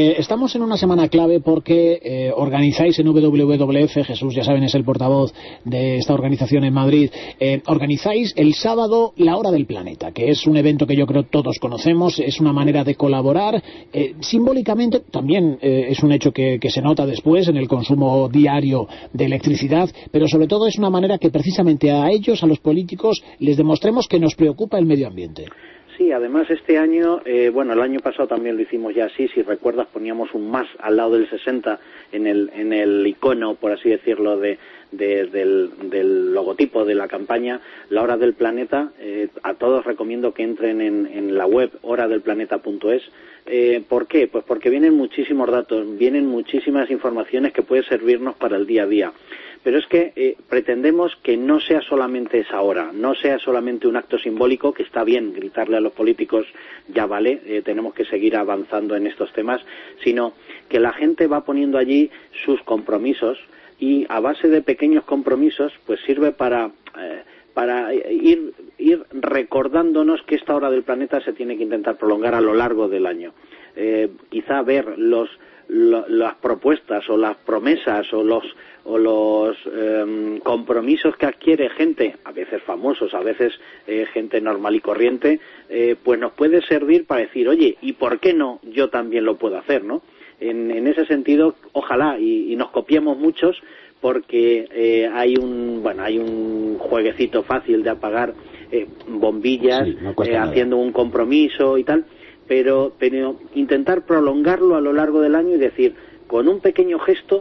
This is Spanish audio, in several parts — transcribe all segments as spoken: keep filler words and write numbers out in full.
Eh, estamos en una semana clave porque eh, organizáis en W W F, Jesús, ya saben, es el portavoz de esta organización en Madrid, eh, organizáis el sábado la Hora del Planeta, que es un evento que yo creo todos conocemos, es una manera de colaborar, eh, simbólicamente también eh, es un hecho que, que se nota después en el consumo diario de electricidad, pero sobre todo es una manera que precisamente a ellos, a los políticos, les demostremos que nos preocupa el medio ambiente. Sí, además este año, eh, bueno, el año pasado también lo hicimos ya así, si recuerdas poníamos un más al lado del sesenta en el, en el icono, por así decirlo, de, de, del, del logotipo de la campaña, la Hora del Planeta. Eh, a todos recomiendo que entren en, en la web hora del planeta punto es. Eh, ¿Por qué? Pues porque vienen muchísimos datos, vienen muchísimas informaciones que pueden servirnos para el día a día. Pero es que eh, pretendemos que no sea solamente esa hora, no sea solamente un acto simbólico, que está bien gritarle a los políticos, ya vale, eh, tenemos que seguir avanzando en estos temas, sino que la gente va poniendo allí sus compromisos y a base de pequeños compromisos pues sirve para, eh, para ir, ir recordándonos que esta Hora del Planeta se tiene que intentar prolongar a lo largo del año. Eh, quizá ver los, lo, las propuestas o las promesas o los o los eh, compromisos que adquiere gente, a veces famosos, a veces eh, gente normal y corriente, eh, pues nos puede servir para decir, oye, ¿y por qué no yo también lo puedo hacer, no? En, en ese sentido, ojalá, y, y nos copiemos muchos, porque eh, hay un, bueno, hay un jueguecito fácil de apagar eh, bombillas, sí, no eh, haciendo un compromiso y tal, pero, pero intentar prolongarlo a lo largo del año y decir, con un pequeño gesto,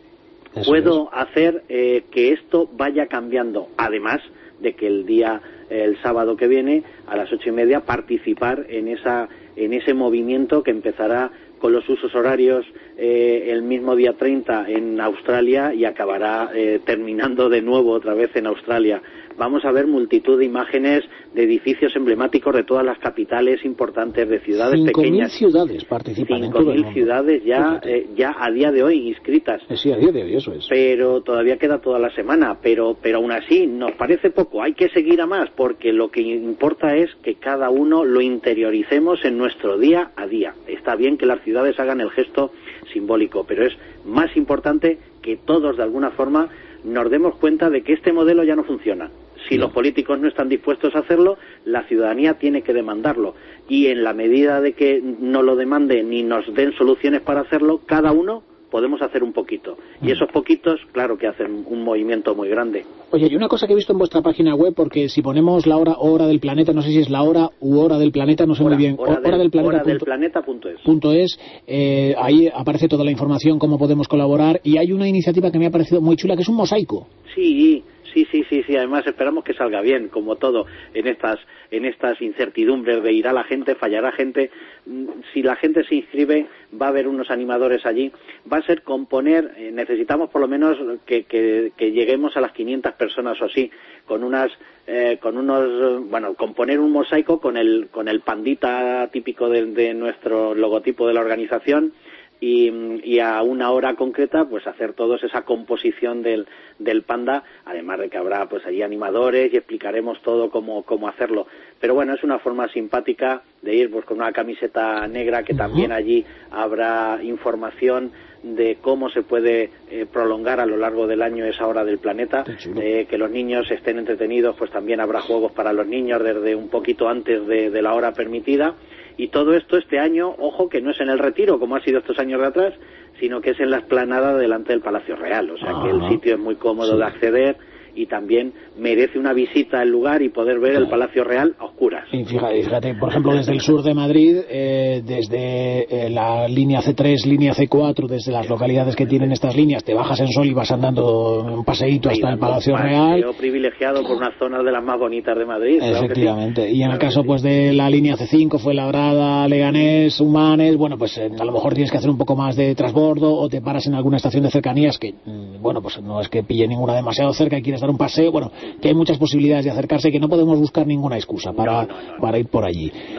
Eso puedo es. hacer eh, que esto vaya cambiando, además de que el día, el sábado que viene, a las ocho y media, participar en esa, en ese movimiento que empezará con los usos horarios eh, el mismo día treinta en Australia y acabará eh, terminando de nuevo otra vez en Australia. Vamos a ver multitud de imágenes de edificios emblemáticos de todas las capitales importantes, de ciudades cinco pequeñas. cinco mil ciudades participan cinco mil ciudades ya, eh, ya a día de hoy inscritas. Sí, a día de hoy, eso es. Pero todavía queda toda la semana, pero, pero aún así nos parece poco, hay que seguir a más, porque lo que importa es que cada uno lo interioricemos en nuestro día a día. Está bien que las ciudades hagan el gesto simbólico, pero es más importante que todos de alguna forma nos demos cuenta de que este modelo ya no funciona. Si los políticos no están dispuestos a hacerlo, la ciudadanía tiene que demandarlo. Y en la medida de que no lo demanden ni nos den soluciones para hacerlo, cada uno podemos hacer un poquito. Y esos poquitos, claro que hacen un movimiento muy grande. Oye, y una cosa que he visto en vuestra página web, porque si ponemos la hora hora del planeta, no sé si es la hora u hora del planeta, no sé hora, muy bien. Hora, hora del planeta. Hora del planeta punto es. Punto es, eh, ahí aparece toda la información, cómo podemos colaborar, y hay una iniciativa que me ha parecido muy chula, que es un mosaico. Sí, sí, sí, sí, sí. Además esperamos que salga bien, como todo en estas en estas incertidumbres de irá la gente, fallará gente. Si la gente se inscribe, va a haber unos animadores allí. Va a ser componer, eh, necesitamos por lo menos que, que, que lleguemos a las quinientas personas o así, con unas eh, con unos, bueno, componer un mosaico con el con el pandita típico de, de nuestro logotipo de la organización. Y, y a una hora concreta pues hacer todos esa composición del, del panda, además de que habrá pues allí animadores y explicaremos todo cómo, cómo hacerlo. Pero bueno, es una forma simpática de ir pues con una camiseta negra, que también allí habrá información de cómo se puede eh, prolongar a lo largo del año esa Hora del Planeta, eh, que los niños estén entretenidos, pues también habrá juegos para los niños desde un poquito antes de, de la hora permitida. Y todo esto este año, ojo, que no es en el Retiro, como ha sido estos años de atrás, sino que es en la explanada delante del Palacio Real. O sea, Ajá. que el sitio es muy cómodo sí. de acceder y también merece una visita al lugar y poder ver claro. el Palacio Real a oscuras. Y fíjate, fíjate, por ejemplo, desde el sur de Madrid, eh, desde eh, la línea ce tres, línea ce cuatro, desde las localidades que tienen estas líneas, te bajas en Sol y vas andando un paseíto hasta el Palacio Real. Yo privilegiado por una zona de las más bonitas de Madrid. Efectivamente. Claro sí. Y en claro el caso sí. pues de la línea ce cinco, Fuenlabrada, Leganés, Humanes, bueno, pues eh, a lo mejor tienes que hacer un poco más de transbordo o te paras en alguna estación de cercanías que, bueno, pues no es que pille ninguna demasiado cerca y quieres dar un paseo, bueno, que hay muchas posibilidades de acercarse y que no podemos buscar ninguna excusa para, no, no, no, para ir por allí. No hay excusa.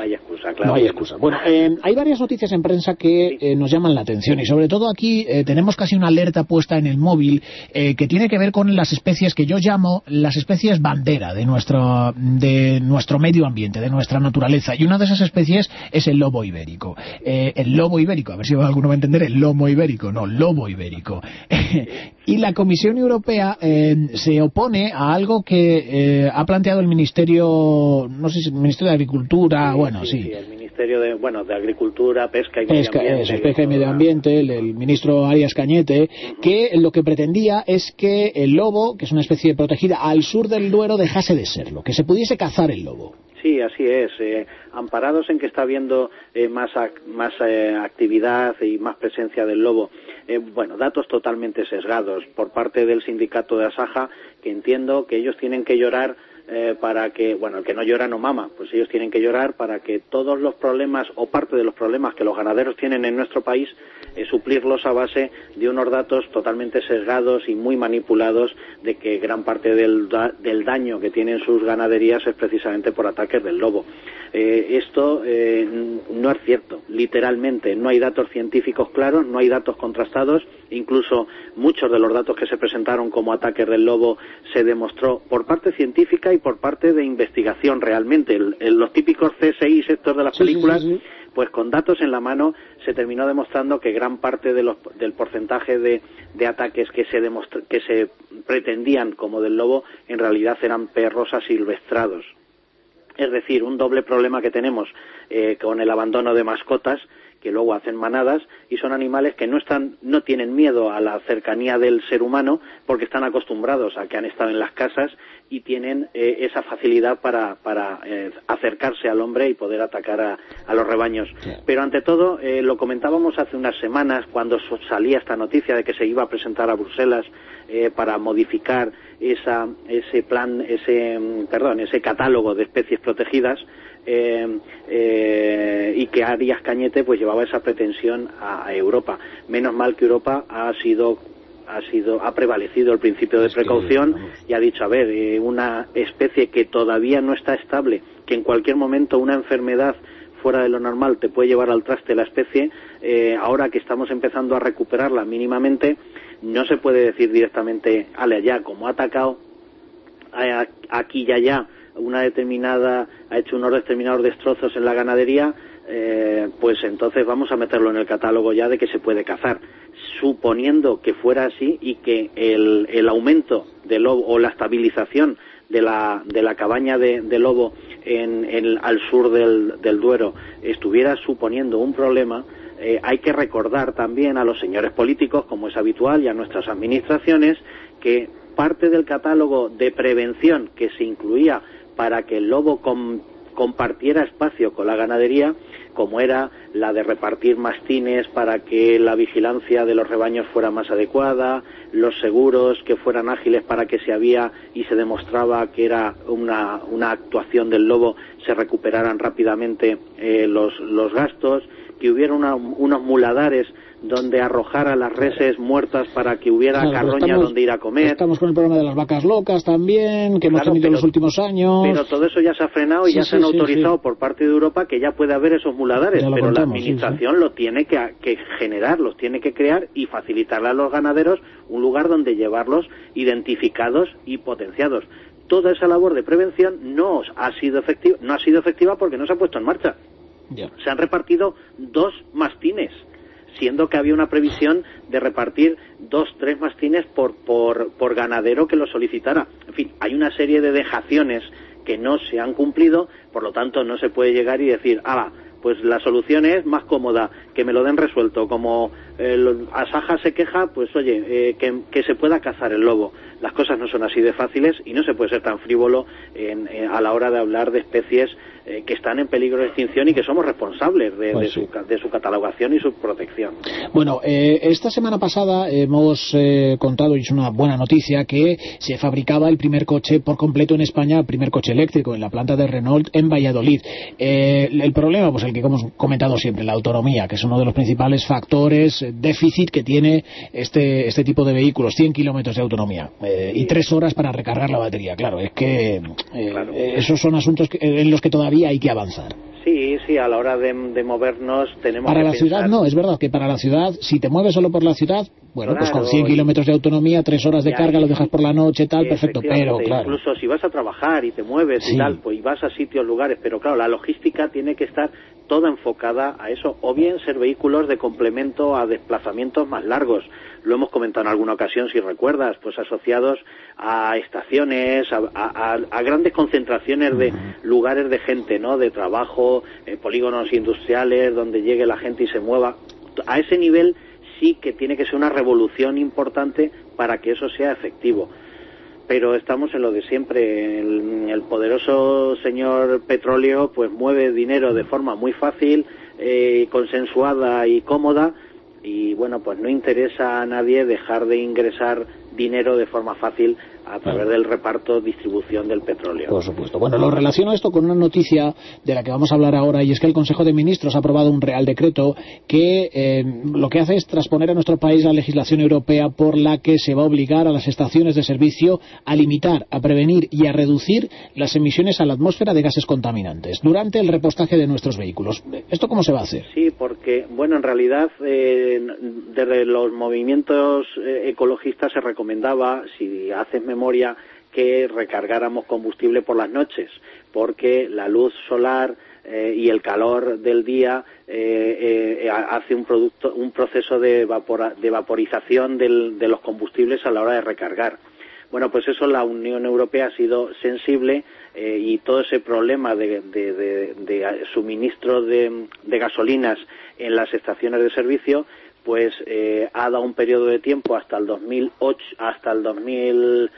excusa, claro. No hay excusa. Bueno, eh, hay varias noticias en prensa que eh, nos llaman la atención, y sobre todo aquí eh, tenemos casi una alerta puesta en el móvil eh, que tiene que ver con las especies que yo llamo las especies bandera de nuestro, de nuestro medio ambiente, de nuestra naturaleza, y una de esas especies es el lobo ibérico. Eh, el lobo ibérico, a ver si alguno va a entender, el lomo ibérico, no, lobo ibérico. Y la Comisión Europea eh, se opone a algo que eh, ha planteado el Ministerio, no sé si el Ministerio de Agricultura, sí, bueno, sí, sí. sí, el Ministerio de, bueno, de Agricultura, Pesca y Pesca, Medio Ambiente. Eso, Pesca y Medio Ambiente, el, el ministro Arias Cañete, uh-huh. que lo que pretendía es que el lobo, que es una especie protegida al sur del Duero, dejase de serlo, que se pudiese cazar el lobo. Sí, así es. Eh, amparados en que está habiendo eh, más, ac más eh, actividad y más presencia del lobo. Eh, bueno, datos totalmente sesgados por parte del sindicato de Asaja, que entiendo que ellos tienen que llorar eh, para que, bueno, el que no llora no mama, pues ellos tienen que llorar para que todos los problemas o parte de los problemas que los ganaderos tienen en nuestro país, eh, suplirlos a base de unos datos totalmente sesgados y muy manipulados de que gran parte del, da del daño que tienen sus ganaderías es precisamente por ataques del lobo. Eh, esto eh, no es cierto, literalmente, no hay datos científicos claros, no hay datos contrastados, incluso muchos de los datos que se presentaron como ataques del lobo se demostró por parte científica y por parte de investigación realmente. El, el, los típicos C S I estos de las películas, sí, sí, sí. Pues con datos en la mano se terminó demostrando que gran parte de los, del porcentaje de, de ataques que se, que se pretendían como del lobo en realidad eran perros asilvestrados. Es decir, un doble problema que tenemos eh, con el abandono de mascotas, que luego hacen manadas, y son animales que no están, no tienen miedo a la cercanía del ser humano porque están acostumbrados a que han estado en las casas y tienen eh, esa facilidad para, para eh, acercarse al hombre y poder atacar a, a los rebaños. Sí. Pero ante todo, eh, lo comentábamos hace unas semanas cuando salía esta noticia de que se iba a presentar a Bruselas eh, para modificar esa, ese plan, ese, perdón, ese catálogo de especies protegidas. Eh, eh, y que Arias Cañete pues llevaba esa pretensión a, a Europa. Menos mal que Europa ha sido ha sido ha prevalecido el principio de precaución y ha dicho, a ver, eh, una especie que todavía no está estable, que en cualquier momento una enfermedad fuera de lo normal te puede llevar al traste la especie, eh, ahora que estamos empezando a recuperarla mínimamente, no se puede decir directamente, ale allá, como ha atacado a, aquí y allá una determinada, ha hecho unos determinados destrozos en la ganadería, eh, pues entonces vamos a meterlo en el catálogo ya de que se puede cazar, suponiendo que fuera así y que el, el aumento de lobo o la estabilización de la, de la cabaña de, de lobo en, en, al sur del, del Duero estuviera suponiendo un problema. Eh, hay que recordar también a los señores políticos, como es habitual, y a nuestras administraciones, que parte del catálogo de prevención que se incluía para que el lobo com compartiera espacio con la ganadería, como era la de repartir mastines para que la vigilancia de los rebaños fuera más adecuada, los seguros que fueran ágiles para que si había y se demostraba que era una, una actuación del lobo, se recuperaran rápidamente eh, los, los gastos, que hubiera una, unos muladares donde arrojar a las reses muertas para que hubiera claro, carroña estamos, donde ir a comer. Estamos con el problema de las vacas locas también, que hemos claro, tenido pero, en los últimos años. Pero todo eso ya se ha frenado y sí, ya sí, se han sí, autorizado sí. por parte de Europa que ya puede haber esos muladares, pero contamos, la administración sí, sí. lo tiene que, que generar, los tiene que crear y facilitarle a los ganaderos un lugar donde llevarlos identificados y potenciados. Toda esa labor de prevención no ha sido efectiva, no ha sido efectiva porque no se ha puesto en marcha. Yeah. Se han repartido dos mastines, siendo que había una previsión de repartir dos, tres mastines por, por, por ganadero que lo solicitara. En fin, hay una serie de dejaciones que no se han cumplido, por lo tanto no se puede llegar y decir, ah, pues la solución es más cómoda, que me lo den resuelto, como eh, Asaja se queja, pues oye, eh, que, que se pueda cazar el lobo. Las cosas no son así de fáciles y no se puede ser tan frívolo en, en, a la hora de hablar de especies eh, que están en peligro de extinción y que somos responsables de, pues de, sí. su, de su catalogación y su protección. Bueno, eh, esta semana pasada hemos eh, contado, y es una buena noticia, que se fabricaba el primer coche por completo en España, el primer coche eléctrico en la planta de Renault en Valladolid. Eh, el problema, pues el que hemos comentado siempre, la autonomía, que es uno de los principales factores déficit que tiene este, este tipo de vehículos, cien kilómetros de autonomía. Eh, y tres horas para recargar la batería. Claro, es que eh, claro. esos son asuntos que, en los que todavía hay que avanzar. Sí, sí, a la hora de, de movernos tenemos para que la pensar... ciudad no, es verdad que para la ciudad, si te mueves solo por la ciudad, bueno, claro, pues con cien kilómetros de autonomía, tres horas de carga, lo dejas por la noche, tal, perfecto, pero claro. Incluso si vas a trabajar y te mueves sí. y tal, pues y vas a sitios, lugares, pero claro, la logística tiene que estar toda enfocada a eso, o bien ser vehículos de complemento a desplazamientos más largos. Lo hemos comentado en alguna ocasión, si recuerdas, pues asociados a estaciones, a, a, a grandes concentraciones de lugares de gente, ¿no? De trabajo, eh, polígonos industriales, donde llegue la gente y se mueva. A ese nivel sí que tiene que ser una revolución importante para que eso sea efectivo. Pero estamos en lo de siempre. El, el poderoso señor petróleo pues mueve dinero de forma muy fácil, eh, consensuada y cómoda, y bueno, pues no interesa a nadie dejar de ingresar dinero de forma fácil a través del reparto, distribución del petróleo. Por supuesto. Bueno, lo relaciono esto con una noticia de la que vamos a hablar ahora, y es que el Consejo de Ministros ha aprobado un Real Decreto que eh, lo que hace es transponer a nuestro país la legislación europea por la que se va a obligar a las estaciones de servicio a limitar, a prevenir y a reducir las emisiones a la atmósfera de gases contaminantes durante el repostaje de nuestros vehículos. ¿Esto cómo se va a hacer? Sí, porque, bueno, en realidad eh, desde los movimientos eh, ecologistas se recomendaba, si haces memoria, que recargáramos combustible por las noches, porque la luz solar eh, y el calor del día eh, eh, hace un producto, un proceso de, vapora, de vaporización del, de los combustibles a la hora de recargar. Bueno, pues eso la Unión Europea ha sido sensible eh, y todo ese problema de, de, de, de suministro de, de gasolinas en las estaciones de servicio, pues eh, ha dado un periodo de tiempo hasta el dos mil ocho, hasta el dos mil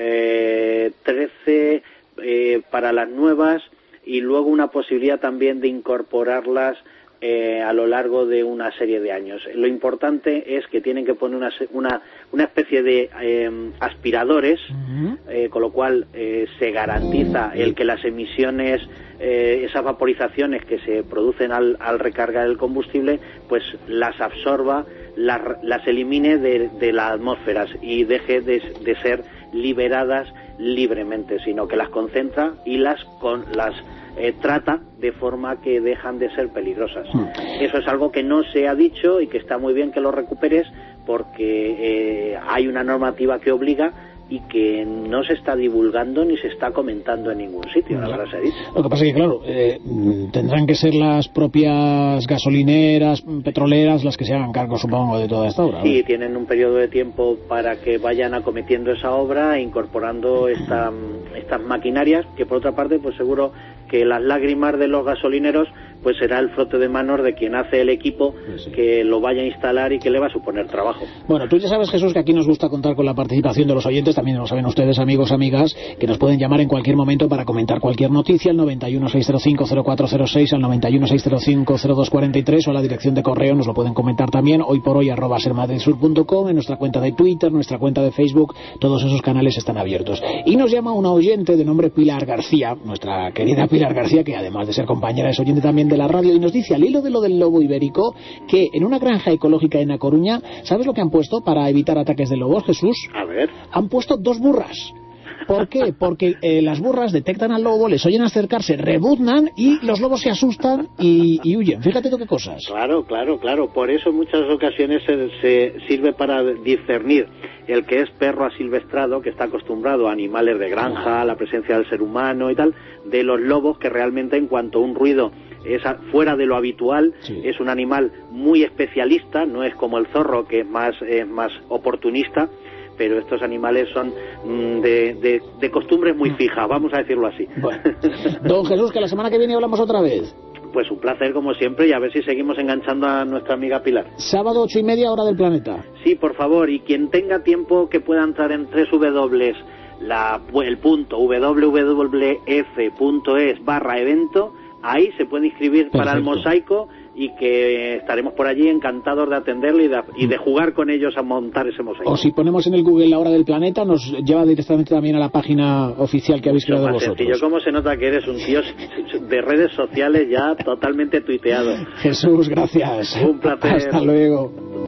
trece eh, para las nuevas, y luego una posibilidad también de incorporarlas eh, a lo largo de una serie de años. Lo importante es que tienen que poner una, una, una especie de eh, aspiradores, uh-huh. eh, con lo cual eh, se garantiza el que las emisiones, eh, esas vaporizaciones que se producen al, al recargar el combustible, pues las absorba, las, las elimine de, de las atmósferas y deje de, de ser liberadas libremente, sino que las concentra y las con las eh, trata de forma que dejan de ser peligrosas. Mm. Eso es algo que no se ha dicho y que está muy bien que lo recuperes, porque eh, hay una normativa que obliga y que no se está divulgando ni se está comentando en ningún sitio, la verdad se ha dicho. Lo que pasa es que, claro, eh, tendrán que ser las propias gasolineras, petroleras, las que se hagan cargo, supongo, de toda esta obra. Sí, ¿no? Tienen un periodo de tiempo para que vayan acometiendo esa obra e incorporando esta, estas maquinarias, que por otra parte, pues seguro que las lágrimas de los gasolineros pues será el frote de manos de quien hace el equipo, sí, sí. que lo vaya a instalar y que le va a suponer trabajo. Bueno, tú ya sabes, Jesús, que aquí nos gusta contar con la participación de los oyentes, también lo saben ustedes, amigos, amigas, que nos pueden llamar en cualquier momento para comentar cualquier noticia, al noventa y uno, seiscientos cinco, cero cuatro cero seis, al noventa y uno, seiscientos cinco, cero dos cuarenta y tres, o a la dirección de correo nos lo pueden comentar también, hoy por hoy arroba sermadridsur punto com, en nuestra cuenta de Twitter, nuestra cuenta de Facebook, todos esos canales están abiertos. Y nos llama una oyente de nombre Pilar García, nuestra querida Pilar García, que además de ser compañera es oyente también de la radio, y nos dice al hilo de lo del lobo ibérico que en una granja ecológica en A Coruña, ¿sabes lo que han puesto para evitar ataques de lobos, Jesús? A ver. Han puesto dos burras. ¿Por qué? Porque eh, las burras detectan al lobo, les oyen acercarse, rebuznan y los lobos se asustan y, y huyen. Fíjate tú qué cosas. Claro, claro, claro. Por eso en muchas ocasiones se, se sirve para discernir el que es perro asilvestrado, que está acostumbrado a animales de granja, a la presencia del ser humano y tal, de los lobos, que realmente en cuanto a un ruido es fuera de lo habitual, sí. es un animal muy especialista, no es como el zorro, que es más, es más oportunista, pero estos animales son mmm, de, de, de costumbres muy fijas, vamos a decirlo así. Bueno. Don Jesús, que la semana que viene hablamos otra vez. Pues un placer como siempre, y a ver si seguimos enganchando a nuestra amiga Pilar. Sábado ocho y media, hora del planeta. Sí, por favor, y quien tenga tiempo que pueda entrar en tres w la, el punto www.f.es barra evento, ahí se puede inscribir. Perfecto. Para el mosaico, y que estaremos por allí encantados de atenderle y de, y de jugar con ellos a montar ese mosaico. O si ponemos en el Google la hora del planeta, nos lleva directamente también a la página oficial que habéis creado vosotros. Sencillo. ¿Cómo se nota que eres un tío de redes sociales ya totalmente tuiteado? Jesús, gracias. Un placer. Hasta luego.